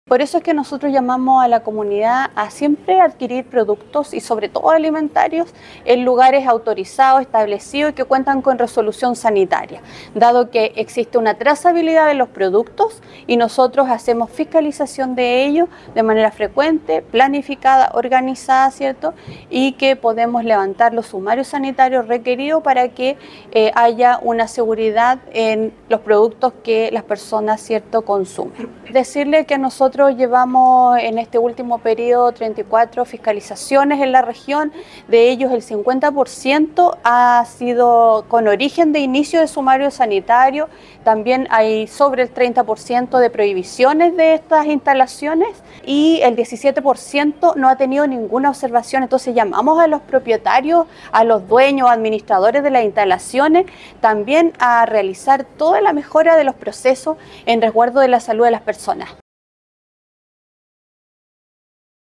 Por eso es que nosotros llamamos a la comunidad a siempre adquirir productos y sobre todo alimentarios en lugares autorizados, establecidos y que cuentan con resolución sanitaria, dado que existe una trazabilidad de los productos y nosotros hacemos fiscalización de ellos de manera frecuente, planificada, organizada, ¿cierto? Y que podemos levantar los sumarios sanitarios requeridos para que haya una seguridad en los productos que las personas, ¿cierto?, consumen. Decirle que nosotros llevamos en este último periodo 34 fiscalizaciones en la región, de ellos el 50% ha sido con origen de inicio de sumario sanitario, también hay sobre el 30% de prohibiciones de estas instalaciones y el 17% no ha tenido ninguna observación. Entonces llamamos a los propietarios, a los dueños, administradores de las instalaciones, también a realizar toda la mejora de los procesos en resguardo de la salud de las personas.